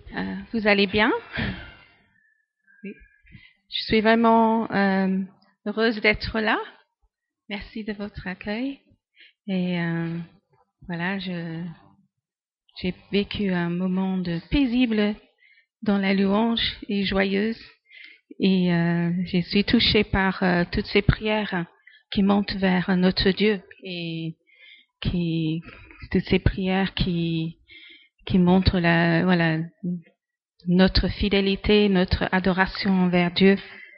Vous allez bien? Oui. Je suis vraiment heureuse d'être là. Merci de votre accueil. Et voilà, j'ai vécu un moment paisible dans la louange et joyeuse. Et je suis touchée par toutes ces prières qui montent vers notre Dieu et toutes ces prières qui montrent notre fidélité, notre adoration envers Dieu.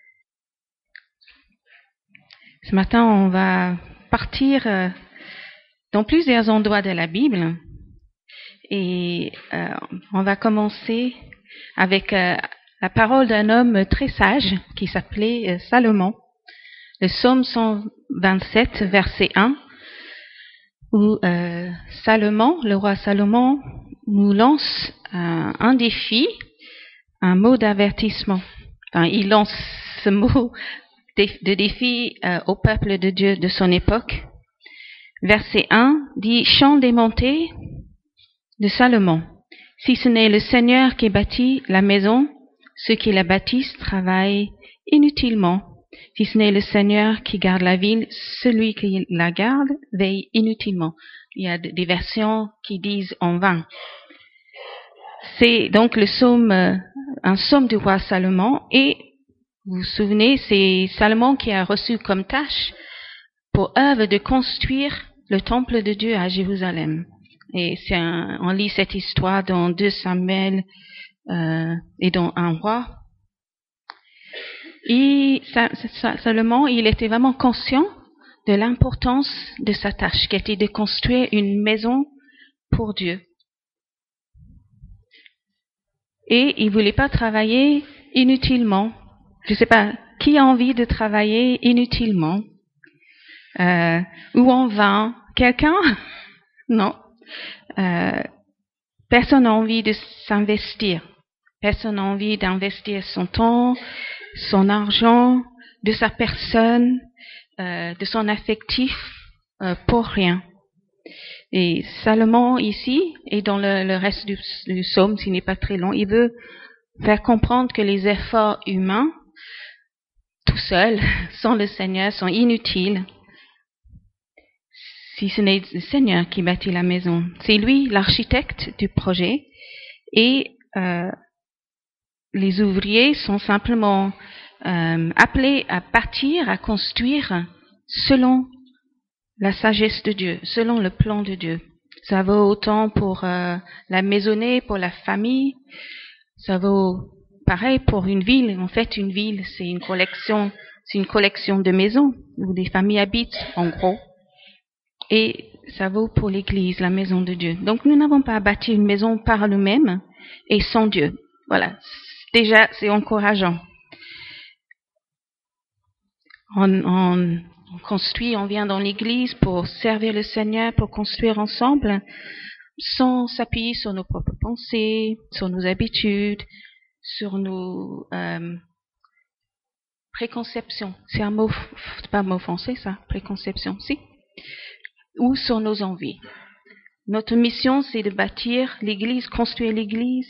Ce matin, on va partir dans plusieurs endroits de la Bible et on va commencer avec la parole d'un homme très sage qui s'appelait Salomon. Le psaume 127, verset 1, où Salomon, le roi Salomon, nous lance un défi, un mot d'avertissement. Enfin, il lance ce mot de défi au peuple de Dieu de son époque. Verset 1 dit « Chant des montées de Salomon. Si ce n'est le Seigneur qui bâtit la maison, ceux qui la bâtissent travaillent inutilement. Si ce n'est le Seigneur qui garde la ville, celui qui la garde veille inutilement. » Il y a des versions qui disent en vain. C'est donc le psaume, un psaume du roi Salomon, et vous vous souvenez, c'est Salomon qui a reçu comme tâche pour œuvre de construire le temple de Dieu à Jérusalem. Et on lit cette histoire dans 2 Samuel et dans 1 roi. Et Salomon, il était vraiment conscient de l'importance de sa tâche, qui était de construire une maison pour Dieu. Et il voulait pas travailler inutilement. Je sais pas, qui a envie de travailler inutilement ou en vain? Quelqu'un? Non. Personne n'a envie de s'investir. Personne n'a envie d'investir son temps, son argent, de sa personne, de son affectif pour rien. Et Salomon ici, et dans le reste du psaume, s'il n'est pas très long, il veut faire comprendre que les efforts humains, tout seuls, sans le Seigneur, sont inutiles. Si ce n'est le Seigneur qui bâtit la maison. C'est lui l'architecte du projet et les ouvriers sont simplement appelés à bâtir, à construire selon la sagesse de Dieu, selon le plan de Dieu. Ça vaut autant pour la maisonnée, pour la famille, ça vaut pareil pour une ville. En fait, une ville, c'est une collection de maisons où des familles habitent, en gros. Et ça vaut pour l'Église, la maison de Dieu. Donc, nous n'avons pas bâti une maison par nous-mêmes et sans Dieu. Voilà. Déjà, c'est encourageant. On construit, on vient dans l'Église pour servir le Seigneur, pour construire ensemble, sans s'appuyer sur nos propres pensées, sur nos habitudes, sur nos préconceptions. C'est un mot, c'est pas un mot français, ça, préconception, si? Ou sur nos envies. Notre mission, c'est de bâtir l'Église, construire l'Église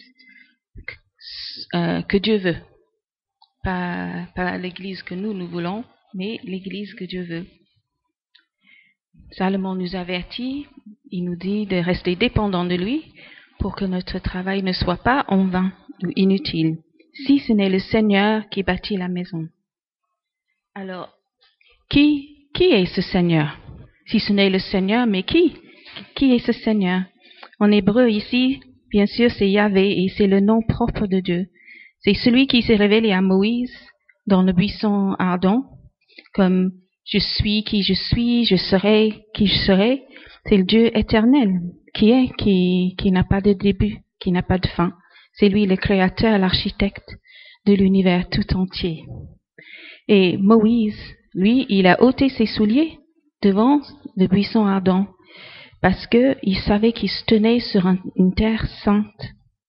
que Dieu veut. Pas l'Église que nous voulons, mais l'Église que Dieu veut. Salomon nous avertit, il nous dit de rester dépendants de lui pour que notre travail ne soit pas en vain ou inutile, si ce n'est le Seigneur qui bâtit la maison. Alors, qui est ce Seigneur? Si ce n'est le Seigneur, mais qui est ce Seigneur? En hébreu ici, bien sûr, c'est Yahvé et c'est le nom propre de Dieu. C'est celui qui s'est révélé à Moïse dans le buisson ardent, comme je suis qui je suis, je serai qui je serai. C'est le Dieu éternel qui n'a pas de début, qui n'a pas de fin. C'est lui le créateur, l'architecte de l'univers tout entier. Et Moïse, lui, il a ôté ses souliers devant le buisson ardent parce que il savait qu'il se tenait sur une terre sainte.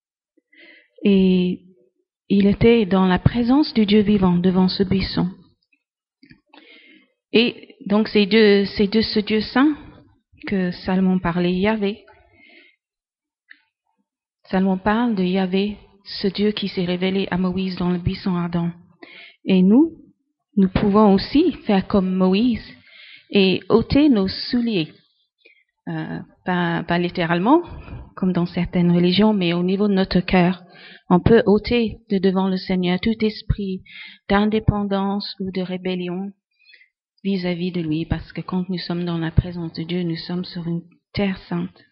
Et il était dans la présence du Dieu vivant devant ce buisson. Et donc c'est de ce Dieu saint que Salomon parlait, Yahvé. Salomon parle de Yahvé ce Dieu qui s'est révélé à Moïse dans le buisson ardent. Et nous pouvons aussi faire comme Moïse et ôter nos souliers. Pas littéralement, comme dans certaines religions, mais au niveau de notre cœur. On peut ôter de devant le Seigneur tout esprit d'indépendance ou de rébellion vis-à-vis de lui, parce que quand nous sommes dans la présence de Dieu, nous sommes sur une terre sainte.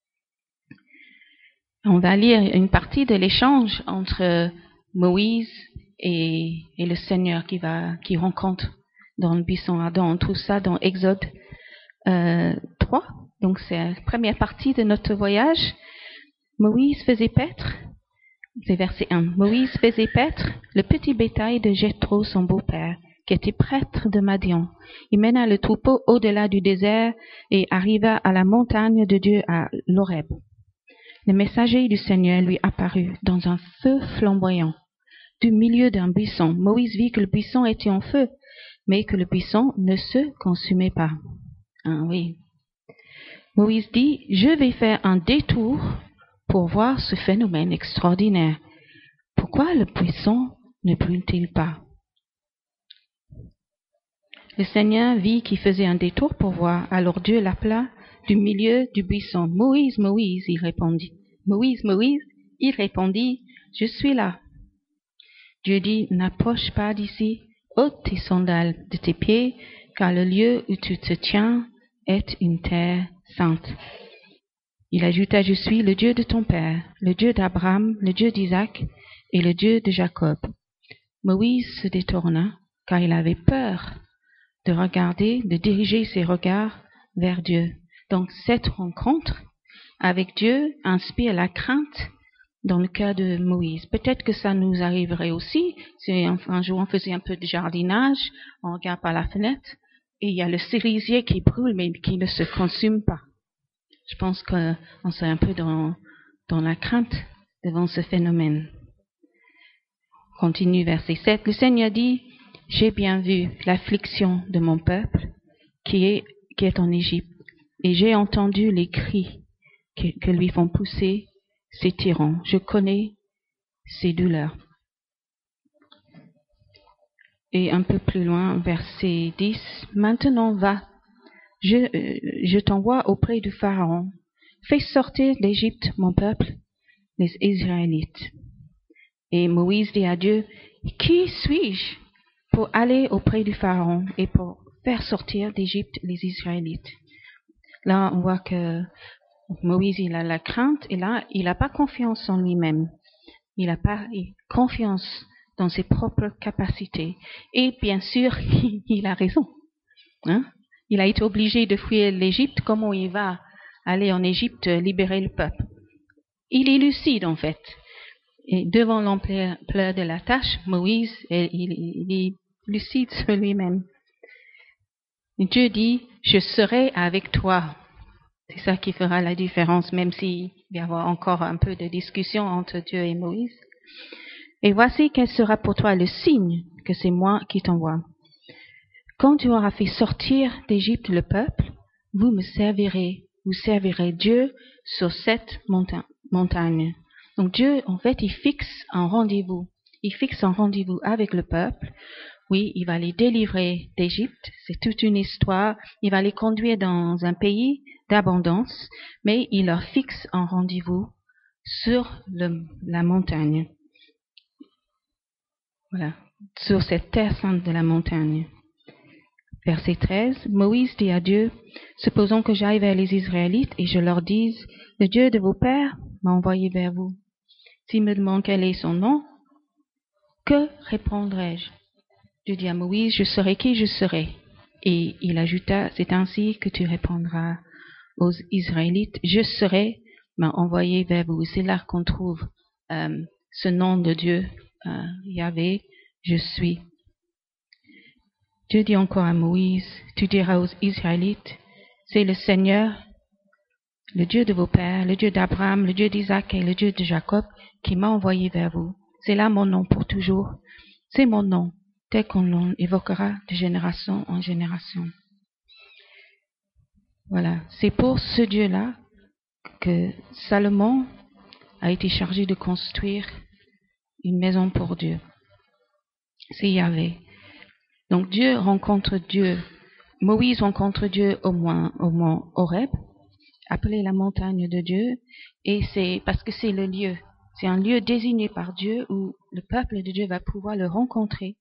On va lire une partie de l'échange entre Moïse et le Seigneur qui rencontre dans le buisson ardent. On trouve ça dans Exode 3. Donc c'est la première partie de notre voyage. Moïse faisait paître, c'est verset 1. Moïse faisait paître le petit bétail de Jéthro, son beau-père, qui était prêtre de Madian. Il mena le troupeau au-delà du désert et arriva à la montagne de Dieu à l'Horeb. Le messager du Seigneur lui apparut dans un feu flamboyant, du milieu d'un buisson. Moïse vit que le buisson était en feu, mais que le buisson ne se consumait pas. Ah oui. Moïse dit, je vais faire un détour pour voir ce phénomène extraordinaire. Pourquoi le buisson ne brûle-t-il pas? Le Seigneur vit qu'il faisait un détour pour voir. Alors Dieu l'appela du milieu du buisson. Moïse, Moïse, il répondit. Moïse, Moïse, il répondit, je suis là. Dieu dit, n'approche pas d'ici, ôte tes sandales de tes pieds, car le lieu où tu te tiens est une terre sainte. Il ajouta, je suis le Dieu de ton père, le Dieu d'Abraham, le Dieu d'Isaac et le Dieu de Jacob. Moïse se détourna, car il avait peur de regarder, de diriger ses regards vers Dieu. Donc cette rencontre avec Dieu inspire la crainte dans le cœur de Moïse. Peut-être que ça nous arriverait aussi. Si un jour on faisait un peu de jardinage, on regarde par la fenêtre et il y a le cerisier qui brûle mais qui ne se consume pas. Je pense qu'on serait un peu dans la crainte devant ce phénomène. Continue verset 7. Le Seigneur dit, j'ai bien vu l'affliction de mon peuple qui est en Égypte et j'ai entendu les cris que lui font pousser ses tyrans. Je connais ses douleurs. Et un peu plus loin, verset 10. Maintenant va, je t'envoie auprès du Pharaon. Fais sortir d'Égypte mon peuple, les Israélites. Et Moïse dit à Dieu, qui suis-je pour aller auprès du Pharaon et pour faire sortir d'Égypte les Israélites? Là, on voit que Moïse, il a la crainte et là, il n'a pas confiance en lui-même. Il n'a pas confiance dans ses propres capacités. Et bien sûr, il a raison. Hein? Il a été obligé de fuir l'Égypte. Comment il va aller en Égypte libérer le peuple? Il est lucide en fait. Et devant l'ampleur de la tâche, Moïse, il est lucide sur lui-même. Dieu dit, je serai avec toi. C'est ça qui fera la différence, même s'il va y avoir encore un peu de discussion entre Dieu et Moïse. Et voici quel sera pour toi le signe que c'est moi qui t'envoie. Quand tu auras fait sortir d'Égypte le peuple, vous servirez Dieu sur cette montagne. Donc Dieu, en fait, il fixe un rendez-vous. Il fixe un rendez-vous avec le peuple. Oui, il va les délivrer d'Égypte. C'est toute une histoire. Il va les conduire dans un pays d'abondance, mais il leur fixe un rendez-vous sur la montagne. Voilà, sur cette terre sainte de la montagne. Verset 13, Moïse dit à Dieu, supposons que j'aille vers les Israélites et je leur dise, le Dieu de vos pères m'a envoyé vers vous. S'ils me demandent quel est son nom, que répondrai-je? Dieu dit à Moïse, je serai qui je serai. Et il ajouta, c'est ainsi que tu répondras aux Israélites, je serai m'a envoyé vers vous. C'est là qu'on trouve ce nom de Dieu, Yahvé, je suis. Dieu dit encore à Moïse, tu diras aux Israélites, c'est le Seigneur, le Dieu de vos pères, le Dieu d'Abraham, le Dieu d'Isaac et le Dieu de Jacob, qui m'a envoyé vers vous. C'est là mon nom pour toujours. C'est mon nom, tel qu'on l'évoquera de génération en génération. Voilà, c'est pour ce Dieu-là que Salomon a été chargé de construire une maison pour Dieu. C'est Yahvé. Donc Dieu rencontre Dieu. Moïse rencontre Dieu au mont Horeb, appelé la montagne de Dieu, et c'est parce que c'est le lieu. C'est un lieu désigné par Dieu où le peuple de Dieu va pouvoir le rencontrer.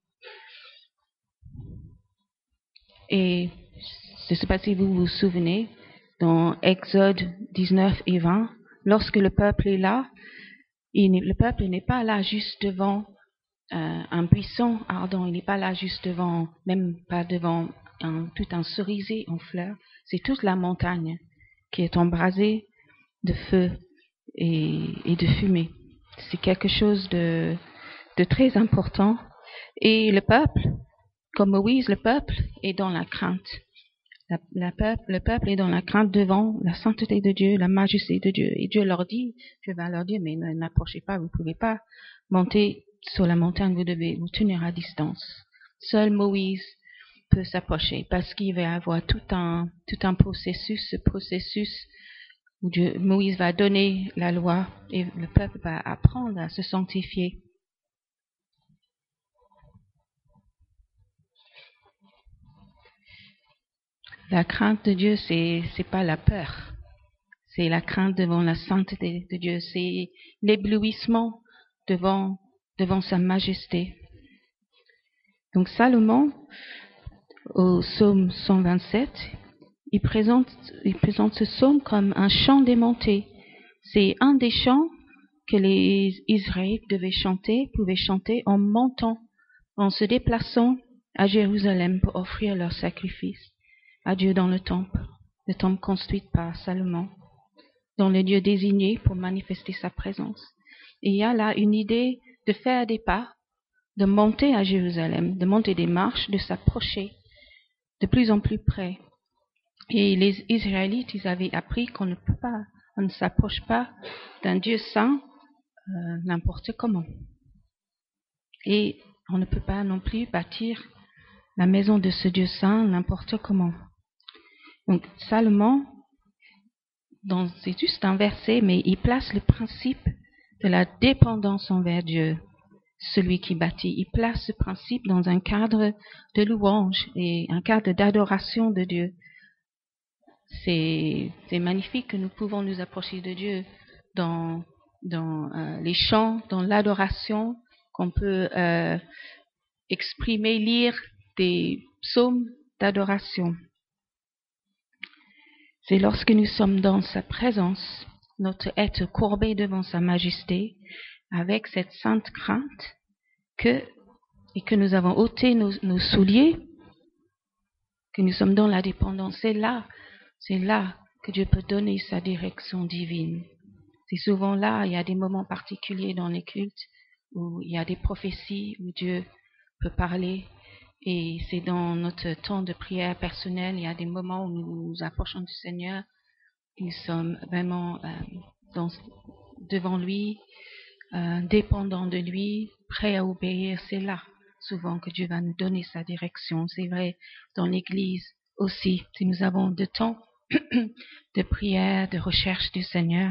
Et je ne sais pas si vous vous souvenez, dans Exode 19 et 20, lorsque le peuple est là, le peuple n'est pas là juste devant un buisson ardent, il n'est pas là juste devant, même pas devant tout un cerisier en fleurs, c'est toute la montagne qui est embrasée de feu et de fumée. C'est quelque chose de très important. Et le peuple, comme Moïse, le peuple est dans la crainte. Le peuple est dans la crainte devant la sainteté de Dieu, la majesté de Dieu. Et Dieu leur dit, mais n'approchez pas, vous ne pouvez pas monter sur la montagne, vous devez vous tenir à distance. Seul Moïse peut s'approcher parce qu'il va y avoir tout un processus, ce processus où Moïse va donner la loi et le peuple va apprendre à se sanctifier. La crainte de Dieu, c'est pas la peur. C'est la crainte devant la sainteté de Dieu. C'est l'éblouissement devant sa majesté. Donc Salomon, au psaume 127, il présente ce psaume comme un chant démonté. C'est un des chants que les Israélites pouvaient chanter en montant, en se déplaçant à Jérusalem pour offrir leur sacrifice à Dieu dans le temple construit par Salomon, dans le lieu désigné pour manifester sa présence. Et il y a là une idée de faire des pas, de monter à Jérusalem, de monter des marches, de s'approcher de plus en plus près. Et les Israélites, ils avaient appris qu'on ne s'approche pas d'un Dieu saint n'importe comment. Et on ne peut pas non plus bâtir la maison de ce Dieu saint n'importe comment. Donc Salomon, c'est juste un verset, mais il place le principe de la dépendance envers Dieu, celui qui bâtit. Il place ce principe dans un cadre de louange et un cadre d'adoration de Dieu. C'est magnifique que nous pouvons nous approcher de Dieu dans les chants, dans l'adoration, qu'on peut exprimer, lire des psaumes d'adoration. C'est lorsque nous sommes dans sa présence, notre être courbé devant sa majesté, avec cette sainte crainte, et que nous avons ôté nos souliers, que nous sommes dans la dépendance. C'est là que Dieu peut donner sa direction divine. C'est souvent là, il y a des moments particuliers dans les cultes où il y a des prophéties, où Dieu peut parler. Et c'est dans notre temps de prière personnelle, il y a des moments où nous nous approchons du Seigneur. Nous sommes vraiment devant lui, dépendants de lui, prêts à obéir. C'est là souvent que Dieu va nous donner sa direction. C'est vrai dans l'Église aussi, si nous avons de temps de prière, de recherche du Seigneur.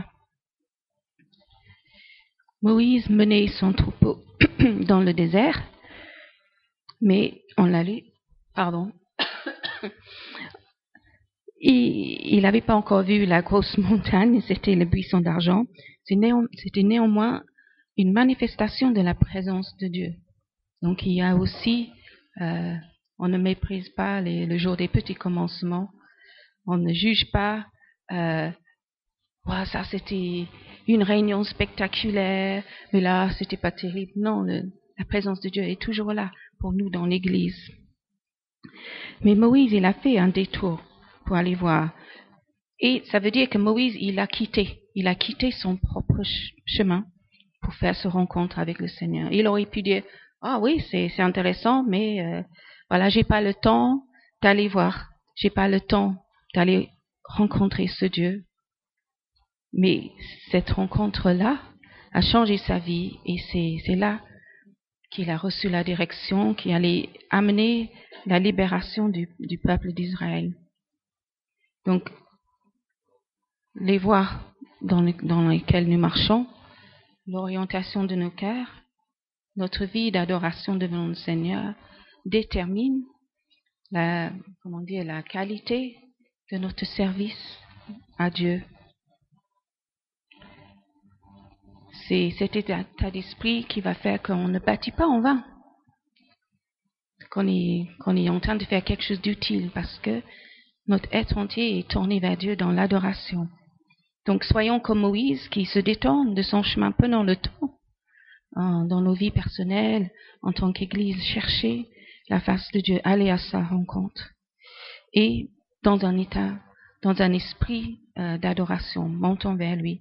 Moïse menait son troupeau dans le désert, mais on l'a lu, il n'avait pas encore vu la grosse montagne, c'était le buisson d'argent. C'était néanmoins une manifestation de la présence de Dieu. Donc il y a aussi, on ne méprise pas le jour des petits commencements, on ne juge pas, ça c'était une réunion spectaculaire, mais là c'était pas terrible. Non, la présence de Dieu est toujours là pour nous dans l'Église. Mais Moïse, il a fait un détour pour aller voir. Et ça veut dire que Moïse, il a quitté son propre chemin pour faire ce rencontre avec le Seigneur. Il aurait pu dire, oui, c'est intéressant, mais voilà, j'ai pas le temps d'aller voir, j'ai pas le temps d'aller rencontrer ce Dieu. Mais cette rencontre-là a changé sa vie et c'est là qu'il a reçu la direction qui allait amener la libération du peuple d'Israël. Donc, les voies dans lesquelles nous marchons, l'orientation de nos cœurs, notre vie d'adoration devant le Seigneur détermine la qualité de notre service à Dieu. C'est cet état d'esprit qui va faire qu'on ne bâtit pas en vain, qu'on est en train de faire quelque chose d'utile parce que notre être entier est tourné vers Dieu dans l'adoration. Donc soyons comme Moïse qui se détourne de son chemin pendant le temps, dans nos vies personnelles, en tant qu'Église, chercher la face de Dieu, aller à sa rencontre. Et dans un esprit d'adoration, montons vers lui.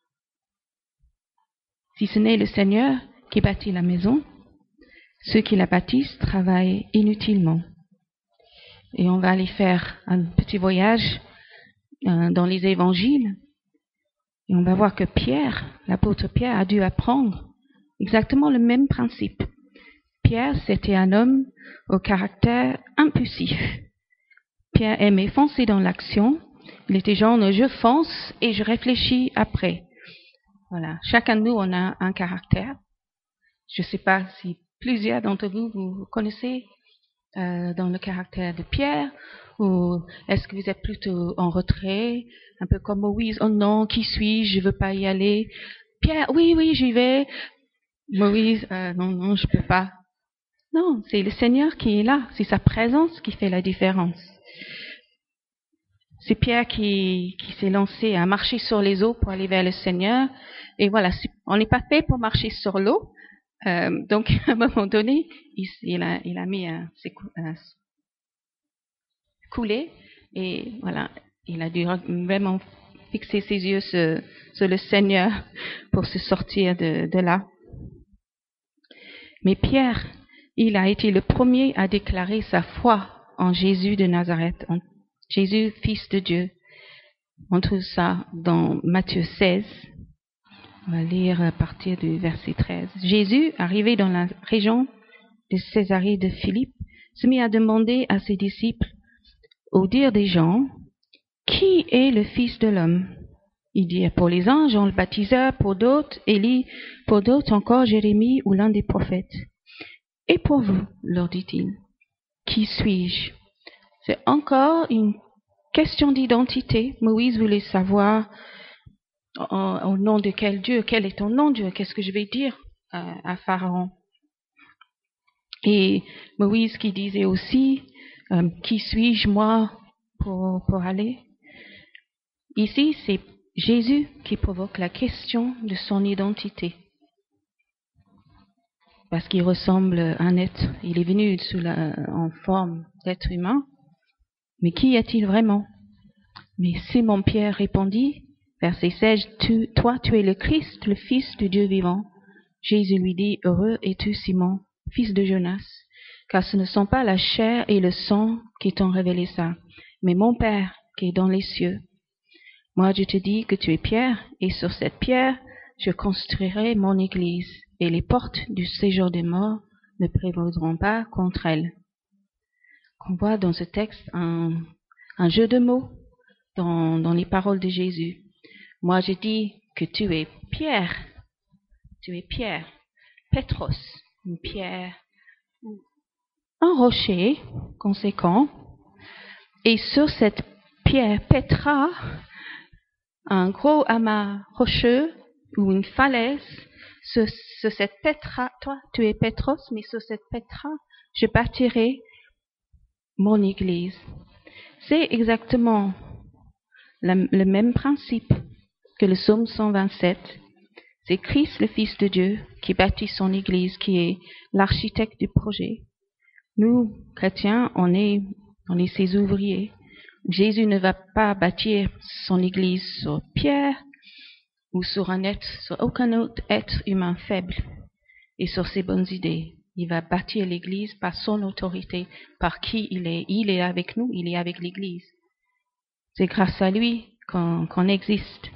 Si ce n'est le Seigneur qui bâtit la maison, ceux qui la bâtissent travaillent inutilement. Et on va aller faire un petit voyage dans les évangiles. Et on va voir que Pierre, l'apôtre Pierre, a dû apprendre exactement le même principe. Pierre, c'était un homme au caractère impulsif. Pierre aimait foncer dans l'action. Il était genre, je fonce et je réfléchis après. Voilà. Chacun de nous, on a un caractère. Je ne sais pas si plusieurs d'entre vous, vous connaissez dans le caractère de Pierre, ou est-ce que vous êtes plutôt en retrait, un peu comme Moïse, oh non, qui suis-je, je veux pas y aller. Pierre, oui, j'y vais. Moïse, non, je peux pas. Non, c'est le Seigneur qui est là, c'est sa présence qui fait la différence. C'est Pierre qui s'est lancé à marcher sur les eaux pour aller vers le Seigneur, et voilà, on n'est pas fait pour marcher sur l'eau. Donc, à un moment donné, il a mis couler et voilà, il a dû vraiment fixer ses yeux sur le Seigneur pour se sortir de là. Mais Pierre, il a été le premier à déclarer sa foi en Jésus de Nazareth, en Jésus, fils de Dieu. On trouve ça dans Matthieu 16. On va lire à partir du verset 13. Jésus, arrivé dans la région de Césarée de Philippe, se mit à demander à ses disciples, au dire des gens, qui est le Fils de l'homme? Il dit, pour les uns, Jean le baptiseur, pour d'autres, Élie, pour d'autres encore, Jérémie ou l'un des prophètes. Et pour vous, leur dit-il, qui suis-je? C'est encore une question d'identité. Moïse voulait savoir au nom de quel Dieu, quel est ton nom, Dieu, qu'est-ce que je vais dire à Pharaon. Et Moïse qui disait aussi, qui suis-je moi pour aller? Ici, c'est Jésus qui provoque la question de son identité. Parce qu'il ressemble à un être, il est venu en forme d'être humain, mais qui est-il vraiment? Mais Simon-Pierre répondit, verset 16, toi tu es le Christ, le Fils du Dieu vivant. Jésus lui dit, heureux es-tu Simon, fils de Jonas, car ce ne sont pas la chair et le sang qui t'ont révélé ça, mais mon Père qui est dans les cieux. Moi je te dis que tu es Pierre, et sur cette pierre je construirai mon église, et les portes du séjour des morts ne prévaudront pas contre elle. On voit dans ce texte un jeu de mots dans les paroles de Jésus. Moi je dis que tu es Pierre. Tu es Pierre. Pétros, une pierre, un rocher conséquent. Et sur cette pierre, Petra, un gros amas rocheux ou une falaise, sur cette Petra, toi tu es Pétros, mais sur cette Petra, je bâtirai mon église. C'est exactement le même principe que le psaume 127. C'est Christ, le Fils de Dieu, qui bâtit son église, qui est l'architecte du projet. Nous, chrétiens, on est ses ouvriers. Jésus ne va pas bâtir son église sur Pierre ou sur aucun autre être humain faible et sur ses bonnes idées. Il va bâtir l'église par son autorité, par qui il est. Il est avec nous, il est avec l'église. C'est grâce à lui qu'on existe.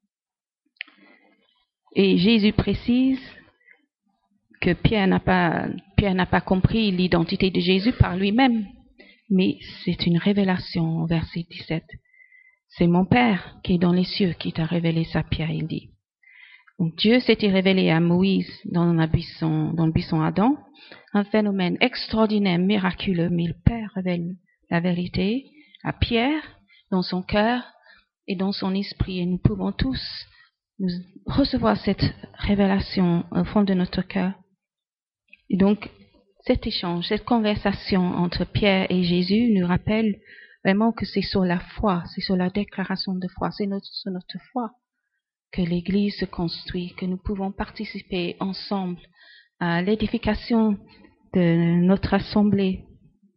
Et Jésus précise que Pierre n'a pas compris l'identité de Jésus par lui-même, mais c'est une révélation au verset 17. C'est mon Père qui est dans les cieux qui t'a révélé ça, Pierre, il dit. Donc Dieu s'était révélé à Moïse dans le buisson Adam, un phénomène extraordinaire, miraculeux, mais le Père révèle la vérité à Pierre dans son cœur et dans son esprit. Et nous pouvons tous nous recevoir cette révélation au fond de notre cœur. Et donc, cet échange, cette conversation entre Pierre et Jésus nous rappelle vraiment que c'est sur la foi, c'est sur la déclaration de foi, c'est sur notre foi que l'Église se construit, que nous pouvons participer ensemble à l'édification de notre assemblée.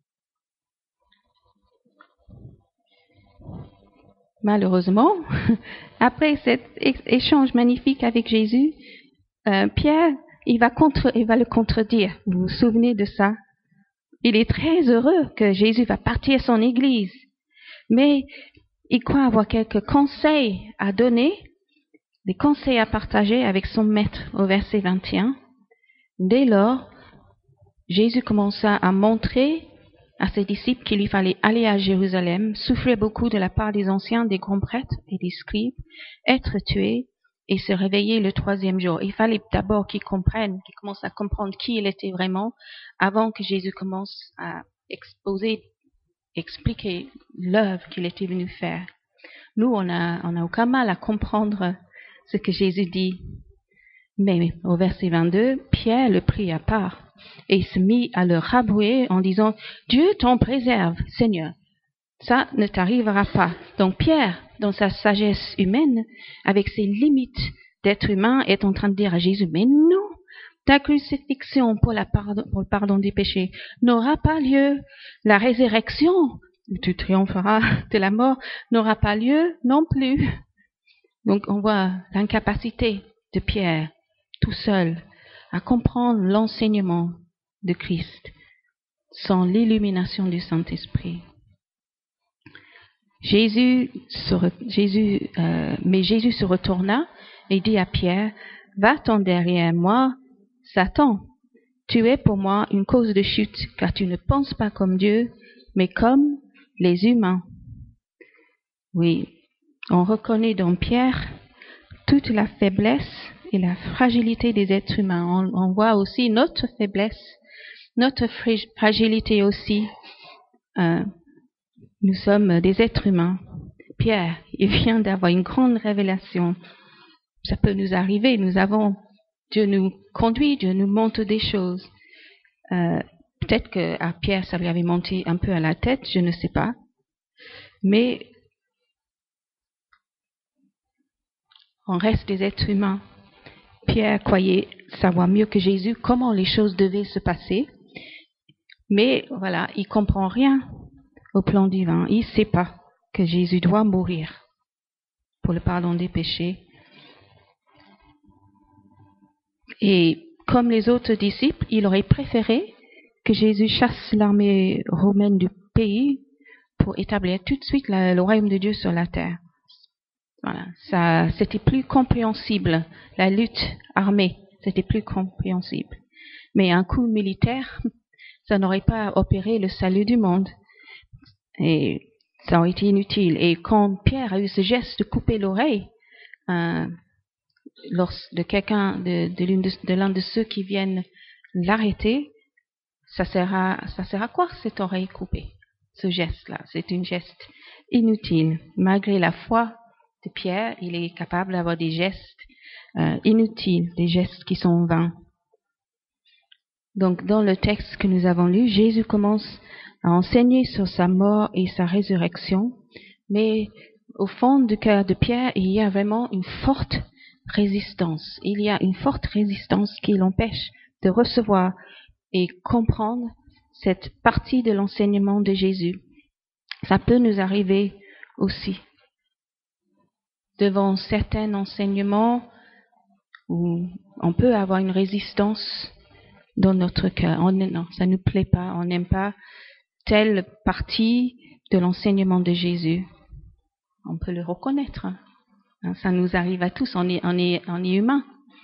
Malheureusement, après cet échange magnifique avec Jésus, Pierre, il va le contredire. Vous vous souvenez de ça? Il est très heureux que Jésus va partir son Église, mais il croit avoir quelques conseils à donner, des conseils à partager avec son maître au verset 21. Dès lors, Jésus commença à montrer à ses disciples qu'il lui fallait aller à Jérusalem, souffrir beaucoup de la part des anciens, des grands prêtres et des scribes, être tué et se réveiller le 3e jour. Il fallait d'abord qu'ils commencent à comprendre qui il était vraiment avant que Jésus commence à expliquer l'œuvre qu'il était venu faire. Nous, on a aucun mal à comprendre ce que Jésus dit. Mais au verset 22, Pierre le prit à part et se mit à le rabrouer en disant « Dieu t'en préserve, Seigneur, ça ne t'arrivera pas. » Donc Pierre, dans sa sagesse humaine, avec ses limites d'être humain, est en train de dire à Jésus « Mais non, ta crucifixion pour le pardon des péchés n'aura pas lieu. La résurrection, tu triompheras de la mort, n'aura pas lieu non plus. » Donc on voit l'incapacité de Pierre, tout seul, à comprendre l'enseignement de Christ sans l'illumination du Saint-Esprit. Mais Jésus se retourna et dit à Pierre, « Va-t'en derrière moi, Satan, tu es pour moi une cause de chute, car tu ne penses pas comme Dieu, mais comme les humains. » Oui, on reconnaît dans Pierre toute la faiblesse et la fragilité des êtres humains. On voit aussi notre faiblesse, notre fragilité aussi. Nous sommes des êtres humains. Pierre, il vient d'avoir une grande révélation. Ça peut nous arriver. Dieu nous conduit, Dieu nous montre des choses. Peut-être qu'à Pierre, ça lui avait monté un peu à la tête, je ne sais pas. Mais on reste des êtres humains. Pierre croyait savoir mieux que Jésus comment les choses devaient se passer. Mais voilà, il comprend rien au plan divin. Il ne sait pas que Jésus doit mourir pour le pardon des péchés. Et comme les autres disciples, il aurait préféré que Jésus chasse l'armée romaine du pays pour établir tout de suite le royaume de Dieu sur la terre. Voilà, ça, c'était plus compréhensible. La lutte armée, c'était plus compréhensible. Mais un coup militaire, ça n'aurait pas opéré le salut du monde. Et ça aurait été inutile. Et quand Pierre a eu ce geste de couper l'oreille de quelqu'un, de l'un de ceux qui viennent l'arrêter, ça sert à quoi cette oreille coupée? Ce geste-là, c'est un geste inutile. Malgré la foi de Pierre, il est capable d'avoir des gestes inutiles, des gestes qui sont vains. Donc, dans le texte que nous avons lu, Jésus commence à enseigner sur sa mort et sa résurrection, mais au fond du cœur de Pierre, il y a vraiment une forte résistance. Il y a une forte résistance qui l'empêche de recevoir et comprendre cette partie de l'enseignement de Jésus. Ça peut nous arriver aussi. Devant certains enseignements où on peut avoir une résistance dans notre cœur. Non, ça ne nous plaît pas. On n'aime pas telle partie de l'enseignement de Jésus. On peut le reconnaître. Ça nous arrive à tous. On est humain.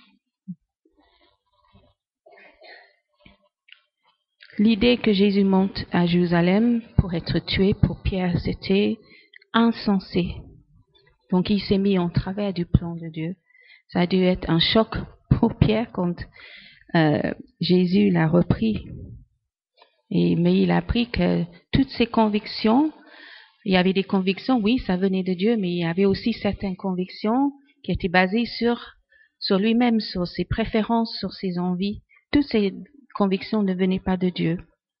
L'idée que Jésus monte à Jérusalem pour être tué, pour Pierre, c'était insensé. Donc il s'est mis en travers du plan de Dieu. Ça a dû être un choc pour Pierre quand Jésus l'a repris. Mais il a appris que toutes ses convictions, il y avait des convictions, oui, ça venait de Dieu, mais il y avait aussi certaines convictions qui étaient basées sur lui-même, sur ses préférences, sur ses envies. Toutes ces convictions ne venaient pas de Dieu.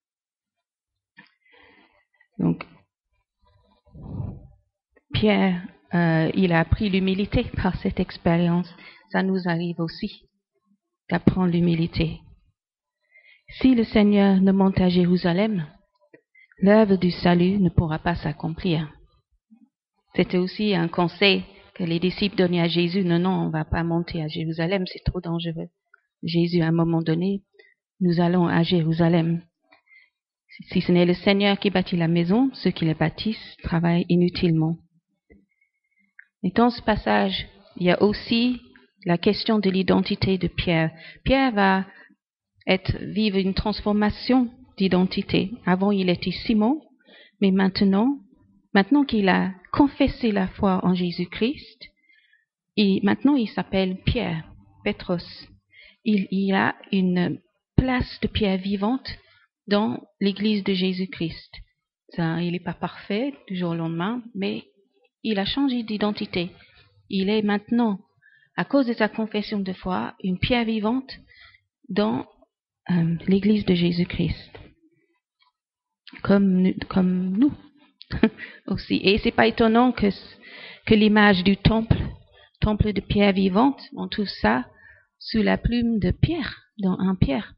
Donc, Pierre, il a appris l'humilité par cette expérience. Ça nous arrive aussi d'apprendre l'humilité. Si le Seigneur ne monte à Jérusalem, l'œuvre du salut ne pourra pas s'accomplir. C'était aussi un conseil que les disciples donnaient à Jésus. Non, on ne va pas monter à Jérusalem, c'est trop dangereux. Jésus, à un moment donné, nous allons à Jérusalem. Si ce n'est le Seigneur qui bâtit la maison, ceux qui la bâtissent travaillent inutilement. Et dans ce passage, il y a aussi la question de l'identité de Pierre. Pierre va vivre une transformation d'identité. Avant, il était Simon, mais maintenant qu'il a confessé la foi en Jésus-Christ, maintenant il s'appelle Pierre, Pétros. Il a une place de pierre vivante dans l'Église de Jésus-Christ. Il n'est pas parfait du jour au lendemain, mais il a changé d'identité. Il est maintenant, à cause de sa confession de foi, une pierre vivante dans l'Église de Jésus-Christ. Comme nous aussi. Et c'est pas étonnant que l'image du temple de pierre vivante, on trouve ça sous la plume de Pierre, dans un Pierre.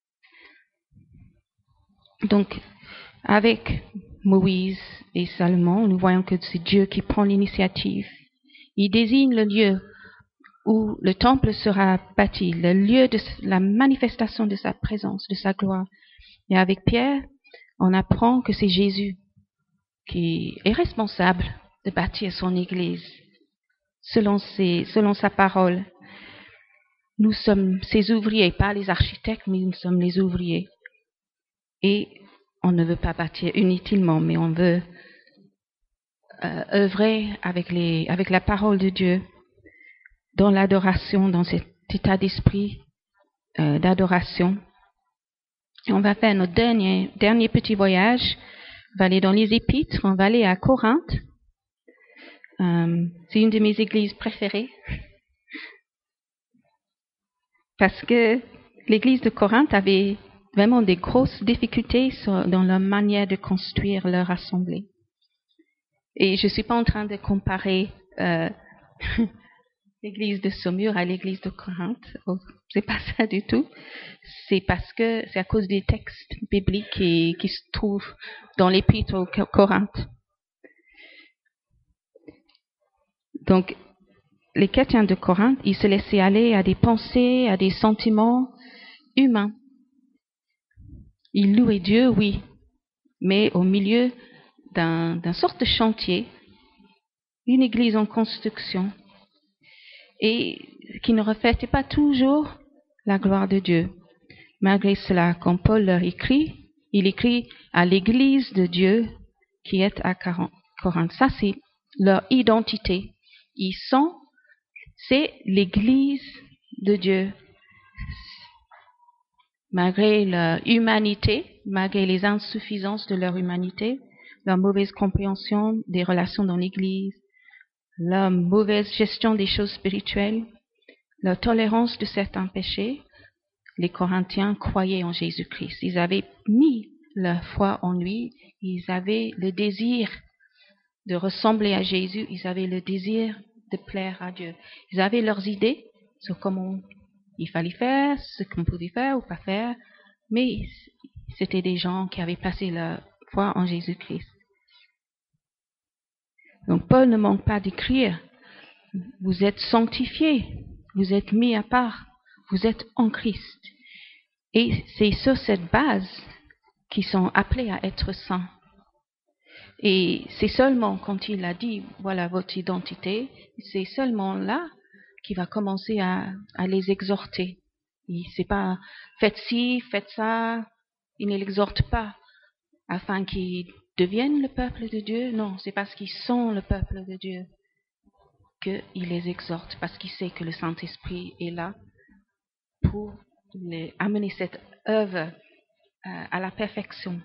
Donc, avec Moïse et Salomon, nous voyons que c'est Dieu qui prend l'initiative. Il désigne le lieu où le temple sera bâti, le lieu de la manifestation de sa présence, de sa gloire. Et avec Pierre, on apprend que c'est Jésus qui est responsable de bâtir son Église selon sa parole. Nous sommes ses ouvriers, pas les architectes, mais nous sommes les ouvriers. Et on ne veut pas bâtir inutilement, mais on veut œuvrer avec la parole de Dieu dans l'adoration, dans cet état d'esprit d'adoration. Et on va faire notre dernier petit voyage. On va aller dans les Épîtres, on va aller à Corinthe. C'est une de mes églises préférées. Parce que l'église de Corinthe avait vraiment des grosses difficultés dans leur manière de construire leur assemblée. Et je ne suis pas en train de comparer l'église de Saumur à l'église de Corinthe. Oh, c'est pas ça du tout. C'est parce que c'est à cause des textes bibliques qui se trouvent dans l'épître aux Corinthe. Donc, les chrétiens de Corinthe, ils se laissaient aller à des pensées, à des sentiments humains. Ils louaient Dieu, oui, mais au milieu d'un sorte de chantier, une église en construction, et qui ne reflétait pas toujours la gloire de Dieu. Malgré cela, quand Paul leur écrit, il écrit à l'église de Dieu qui est à Corinthe. Ça, c'est leur identité. C'est l'église de Dieu. Malgré leur humanité, malgré les insuffisances de leur humanité, leur mauvaise compréhension des relations dans l'église, leur mauvaise gestion des choses spirituelles, leur tolérance de certains péchés, les Corinthiens croyaient en Jésus-Christ. Ils avaient mis leur foi en lui, ils avaient le désir de ressembler à Jésus, ils avaient le désir de plaire à Dieu. Ils avaient leurs idées sur comment il fallait faire, ce qu'on pouvait faire ou pas faire, mais c'était des gens qui avaient placé leur foi en Jésus-Christ. Donc Paul ne manque pas d'écrire, vous êtes sanctifiés, vous êtes mis à part, vous êtes en Christ. Et c'est sur cette base qu'ils sont appelés à être saints. Et c'est seulement quand il a dit, voilà votre identité, c'est seulement là qu'il va commencer à les exhorter. C'est pas faites ci, faites ça. Il ne l'exhorte pas afin qu'ils deviennent le peuple de Dieu. Non, c'est parce qu'ils sont le peuple de Dieu qu'il les exhorte parce qu'il sait que le Saint-Esprit est là pour amener cette œuvre à la perfection.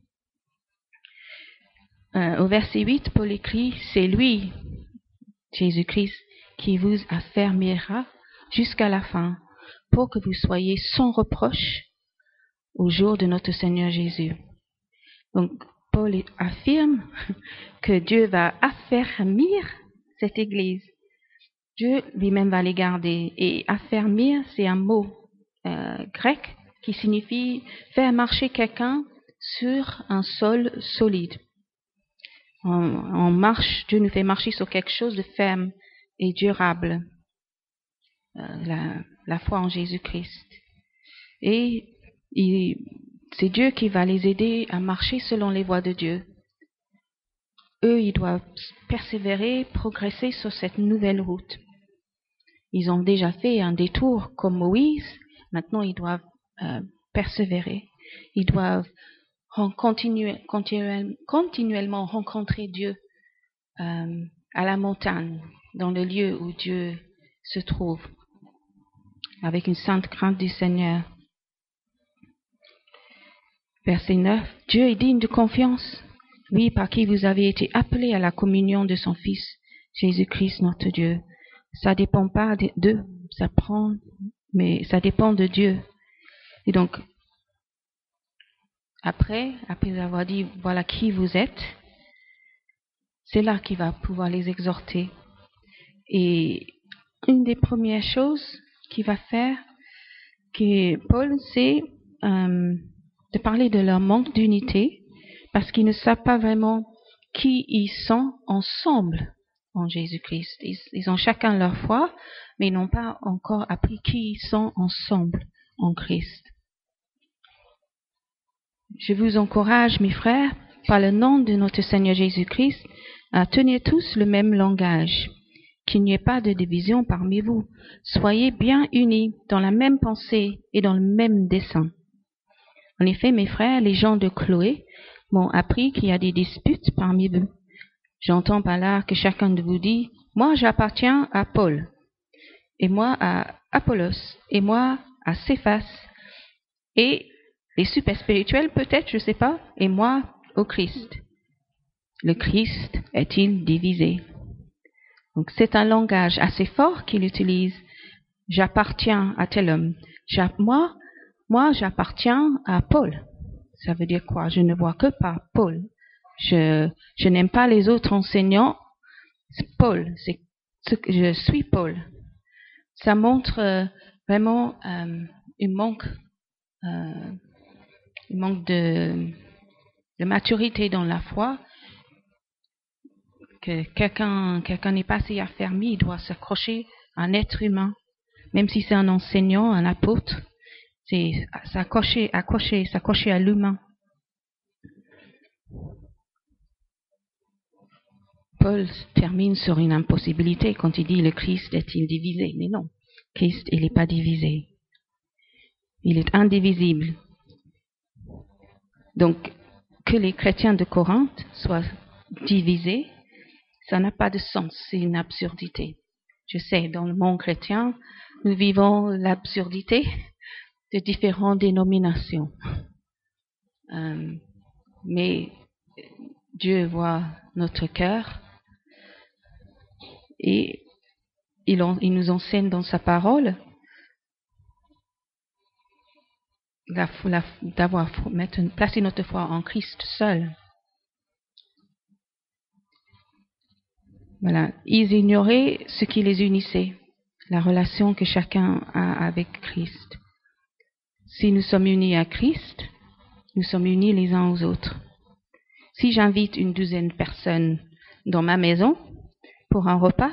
Au verset 8, Paul écrit, c'est lui, Jésus-Christ, qui vous affermira jusqu'à la fin pour que vous soyez sans reproche au jour de notre Seigneur Jésus. Donc, Paul affirme que Dieu va affermir cette Église. Dieu lui-même va les garder. Et affermir, c'est un mot grec qui signifie faire marcher quelqu'un sur un sol solide. On marche, Dieu nous fait marcher sur quelque chose de ferme et durable. La foi en Jésus-Christ. Et c'est Dieu qui va les aider à marcher selon les voies de Dieu. Eux, ils doivent persévérer, progresser sur cette nouvelle route. Ils ont déjà fait un détour comme Moïse. Maintenant, ils doivent persévérer. Ils doivent continuellement rencontrer Dieu à la montagne, dans le lieu où Dieu se trouve, avec une sainte crainte du Seigneur. Verset 9. Dieu est digne de confiance, lui par qui vous avez été appelés à la communion de son Fils, Jésus-Christ notre Dieu. Ça dépend pas d'eux, mais ça dépend de Dieu. Et donc, après avoir dit voilà qui vous êtes, c'est là qu'il va pouvoir les exhorter. Et une des premières choses qu'il va faire, que Paul, c'est de parler de leur manque d'unité, parce qu'ils ne savent pas vraiment qui ils sont ensemble en Jésus-Christ. Ils ont chacun leur foi, mais ils n'ont pas encore appris qui ils sont ensemble en Christ. Je vous encourage, mes frères, par le nom de notre Seigneur Jésus-Christ, à tenir tous le même langage, qu'il n'y ait pas de division parmi vous. Soyez bien unis dans la même pensée et dans le même dessein. En effet, mes frères, les gens de Chloé m'ont appris qu'il y a des disputes parmi vous. J'entends par là que chacun de vous dit, moi j'appartiens à Paul, et moi à Apollos, et moi à Céphas, et les super spirituels peut-être, je ne sais pas, et moi au Christ. Le Christ est-il divisé? Donc c'est un langage assez fort qu'il utilise. J'appartiens à tel homme. Moi j'appartiens à Paul. Ça veut dire quoi? Je ne vois que par Paul. Je n'aime pas les autres enseignants. C'est Paul, c'est ce que je suis Paul. Ça montre vraiment un manque de maturité dans la foi. Que quelqu'un n'est pas assez affermi, il doit s'accrocher à un être humain, même si c'est un enseignant, un apôtre, c'est s'accrocher à l'humain. Paul termine sur une impossibilité quand il dit le Christ est-il divisé? Mais non, Christ il n'est pas divisé, il est indivisible. Donc que les chrétiens de Corinthe soient divisés, ça n'a pas de sens, c'est une absurdité. Je sais, dans le monde chrétien, nous vivons l'absurdité de différentes dénominations. Mais Dieu voit notre cœur et il nous enseigne dans sa parole d'avoir placé notre foi en Christ seul. Voilà. Ils ignoraient ce qui les unissait, la relation que chacun a avec Christ. Si nous sommes unis à Christ, nous sommes unis les uns aux autres. Si j'invite une douzaine de personnes dans ma maison pour un repas,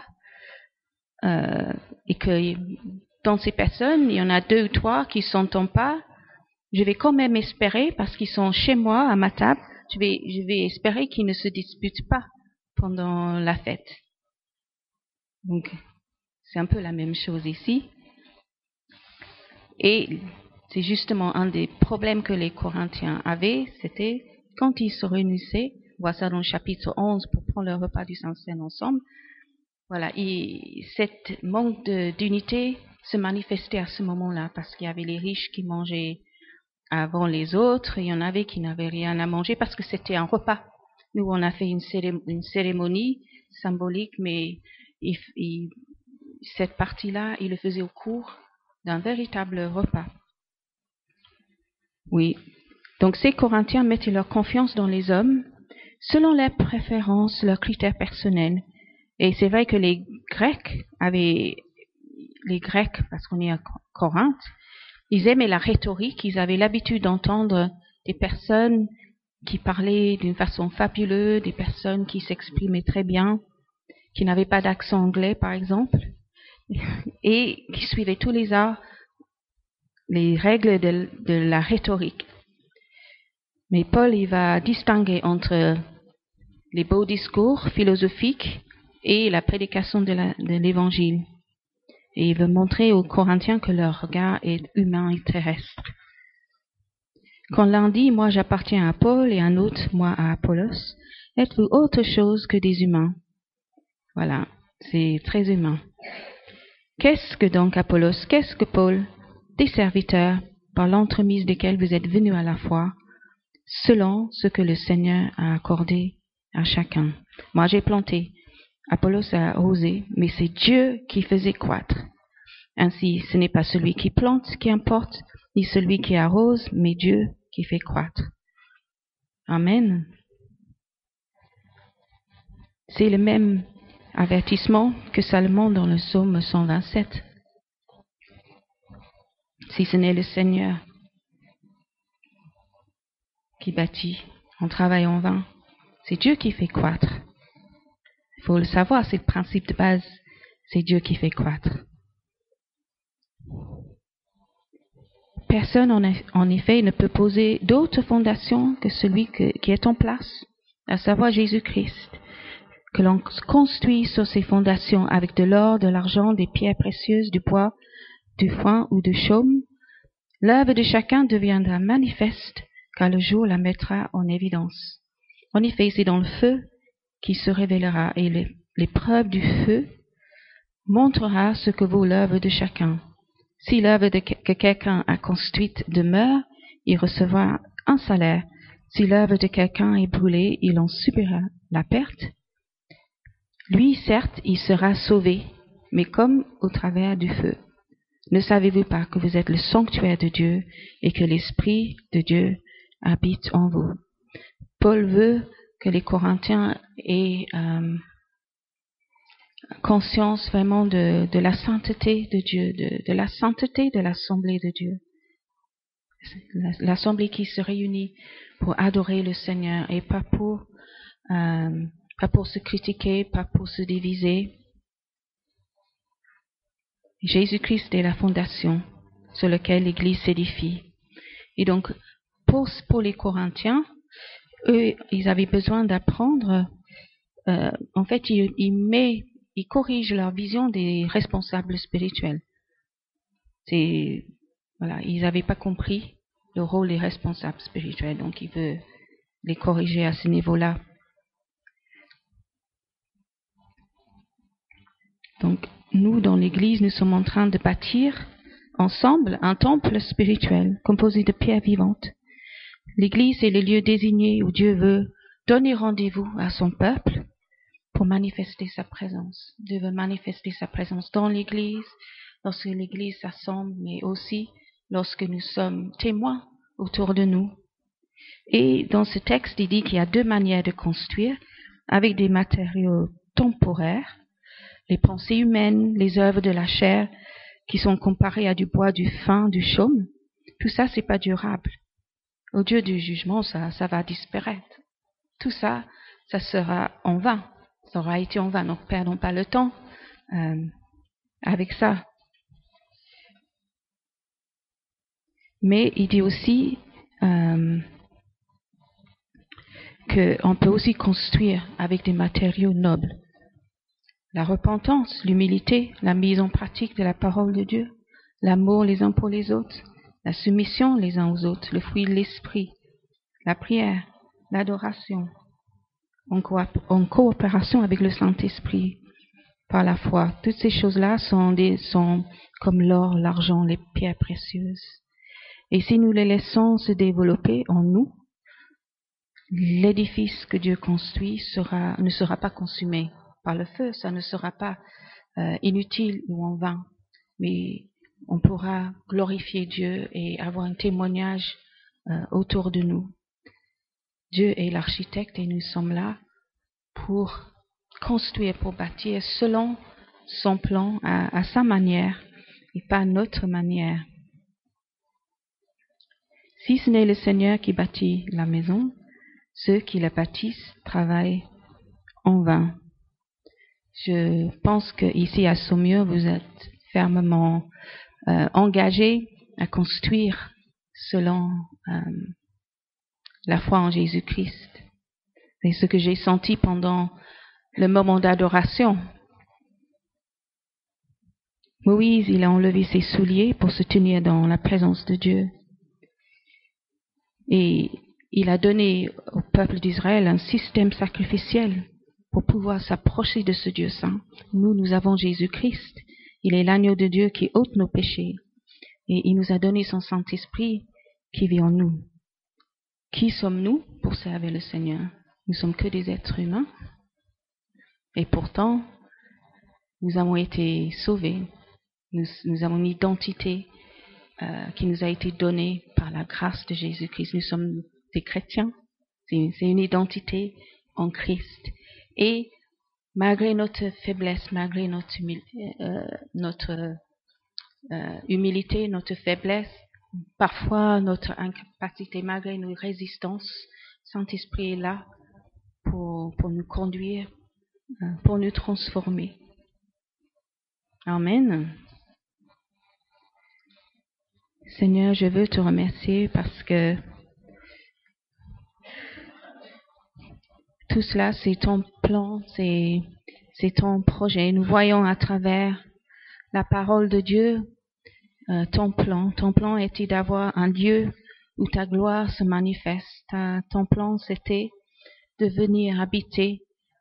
et que dans ces personnes, il y en a 2 ou 3 qui ne s'entendent pas, je vais quand même espérer, parce qu'ils sont chez moi, à ma table, je vais espérer qu'ils ne se disputent pas pendant la fête. Donc, c'est un peu la même chose ici. Et c'est justement un des problèmes que les Corinthiens avaient, c'était quand ils se réunissaient, on voit ça dans le chapitre 11 pour prendre le repas du Saint-Seine ensemble, Voilà, cette manque d'unité se manifestait à ce moment-là parce qu'il y avait les riches qui mangeaient avant les autres, et il y en avait qui n'avaient rien à manger parce que c'était un repas. Nous, on a fait une cérémonie symbolique, mais cette partie-là, il le faisait au cours d'un véritable repas. Oui. Donc, ces Corinthiens mettaient leur confiance dans les hommes selon leurs préférences, leurs critères personnels. Et c'est vrai que les Grecs, parce qu'on est à Corinthe, ils aimaient la rhétorique, ils avaient l'habitude d'entendre des personnes qui parlaient d'une façon fabuleuse, des personnes qui s'exprimaient très bien, qui n'avaient pas d'accent anglais, par exemple, et qui suivaient tous les arts, les règles de la rhétorique. Mais Paul, il va distinguer entre les beaux discours philosophiques et la prédication de l'évangile. Et il veut montrer aux Corinthiens que leur regard est humain et terrestre. Quand l'un dit « moi j'appartiens à Paul » et un autre « moi à Apollos », êtes-vous autre chose que des humains? Voilà, c'est très humain. Qu'est-ce que donc Apollos? Qu'est-ce que Paul? Des serviteurs, par l'entremise desquels vous êtes venus à la foi, selon ce que le Seigneur a accordé à chacun. Moi j'ai planté, Apollos a arrosé, mais c'est Dieu qui faisait croître. Ainsi, ce n'est pas celui qui plante qui importe, ni celui qui arrose, mais Dieu qui fait croître. Amen. C'est le même avertissement que Salomon dans le psaume 127. Si ce n'est le Seigneur qui bâtit, on travaille en vain. C'est Dieu qui fait croître. Il faut le savoir, c'est le principe de base. C'est Dieu qui fait croître. Personne, en effet, ne peut poser d'autre fondation que celui qui est en place, à savoir Jésus-Christ. Que l'on construit sur ces fondations avec de l'or, de l'argent, des pierres précieuses, du bois, du foin ou du chaume, l'œuvre de chacun deviendra manifeste, car le jour la mettra en évidence. En effet, c'est dans le feu qui se révélera, et l'épreuve du feu montrera ce que vaut l'œuvre de chacun. Si l'œuvre que quelqu'un a construite demeure, il recevra un salaire. Si l'œuvre de quelqu'un est brûlée, il en subira la perte. Lui, certes, il sera sauvé, mais comme au travers du feu. Ne savez-vous pas que vous êtes le sanctuaire de Dieu et que l'Esprit de Dieu habite en vous? Paul veut que les Corinthiens aient conscience vraiment de la sainteté de Dieu, de la sainteté de l'Assemblée de Dieu. L'Assemblée qui se réunit pour adorer le Seigneur et pas pour se critiquer, pas pour se diviser. Jésus-Christ est la fondation sur laquelle l'Église s'édifie. Et donc, pour les Corinthiens, eux, ils avaient besoin d'apprendre. En fait, ils corrigent leur vision des responsables spirituels. Voilà, ils n'avaient pas compris le rôle des responsables spirituels, donc il veut les corriger à ce niveau-là. Donc, nous, dans l'Église, nous sommes en train de bâtir ensemble un temple spirituel composé de pierres vivantes. L'Église est le lieu désigné où Dieu veut donner rendez-vous à son peuple pour manifester sa présence. Dieu veut manifester sa présence dans l'Église, lorsque l'Église s'assemble, mais aussi lorsque nous sommes témoins autour de nous. Et dans ce texte, il dit qu'il y a deux manières de construire, avec des matériaux temporaires, les pensées humaines, les œuvres de la chair, qui sont comparées à du bois, du fin, du chaume. Tout ça, c'est pas durable. Au Dieu du jugement, ça va disparaître. Tout ça, ça sera en vain. Ça aura été en vain. Donc, perdons pas le temps avec ça. Mais il dit aussi qu'on peut aussi construire avec des matériaux nobles. La repentance, l'humilité, la mise en pratique de la parole de Dieu, l'amour les uns pour les autres, la soumission les uns aux autres, le fruit de l'esprit, la prière, l'adoration, en coopération avec le Saint-Esprit. par la foi. Toutes ces choses-là sont comme l'or, l'argent, les pierres précieuses. Et si nous les laissons se développer en nous, l'édifice que Dieu construit ne sera pas consumé par le feu, ça ne sera pas inutile ou en vain, mais on pourra glorifier Dieu et avoir un témoignage autour de nous. Dieu est l'architecte et nous sommes là pour construire, pour bâtir selon son plan, à sa manière et pas à notre manière. Si ce n'est le Seigneur qui bâtit la maison, ceux qui la bâtissent travaillent en vain. Je pense qu'ici à Saumur, vous êtes fermement engagés à construire selon la foi en Jésus-Christ. C'est ce que j'ai senti pendant le moment d'adoration. Moïse, il a enlevé ses souliers pour se tenir dans la présence de Dieu. Et il a donné au peuple d'Israël un système sacrificiel pour pouvoir s'approcher de ce Dieu saint. Nous avons Jésus-Christ. Il est l'agneau de Dieu qui ôte nos péchés. Et il nous a donné son Saint-Esprit qui vit en nous. Qui sommes-nous pour servir le Seigneur? Nous sommes que des êtres humains. Et pourtant, nous avons été sauvés. Nous avons une identité qui nous a été donnée par la grâce de Jésus-Christ. Nous sommes des chrétiens. C'est une identité en Christ. Et malgré notre faiblesse, malgré notre humilité, notre faiblesse, parfois notre incapacité, malgré nos résistances, Saint-Esprit est là pour nous conduire, pour nous transformer. Amen. Seigneur, je veux te remercier parce que tout cela, c'est ton plan, c'est ton projet. Nous voyons à travers la parole de Dieu ton plan. Ton plan était d'avoir un lieu où ta gloire se manifeste. Ton plan, c'était de venir habiter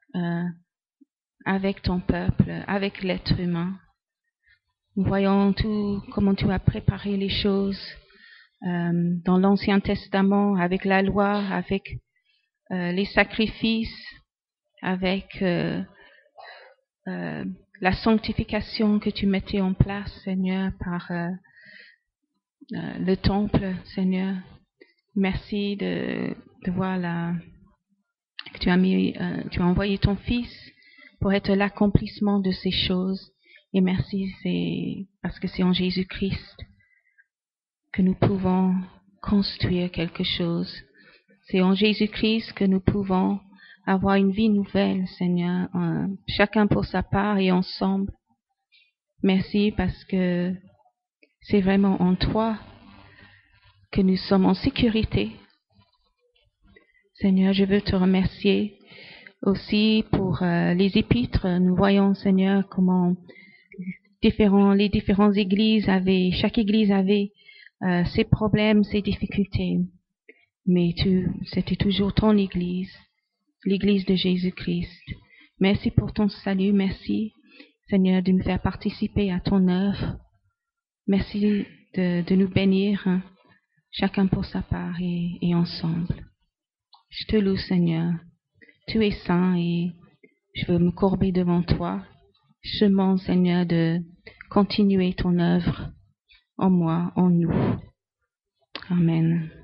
avec ton peuple, avec l'être humain. Nous voyons comment tu as préparé les choses dans l'Ancien Testament, avec la loi, avec les sacrifices, avec la sanctification que tu mettais en place, Seigneur, par le temple, Seigneur. Merci de voir que tu as envoyé ton Fils pour être l'accomplissement de ces choses. Et merci, c'est parce que c'est en Jésus-Christ que nous pouvons construire quelque chose. C'est en Jésus-Christ que nous pouvons avoir une vie nouvelle, Seigneur, chacun pour sa part et ensemble. Merci parce que c'est vraiment en toi que nous sommes en sécurité. Seigneur, je veux te remercier aussi pour les épîtres. Nous voyons, Seigneur, comment les différentes églises chaque église avait ses problèmes, ses difficultés. Mais c'était toujours ton église, l'église de Jésus-Christ. Merci pour ton salut. Merci, Seigneur, de nous faire participer à ton œuvre. Merci de nous bénir, chacun pour sa part et ensemble. Je te loue, Seigneur. Tu es saint et je veux me courber devant toi. Je demande, Seigneur, de continuer ton œuvre en moi, en nous. Amen.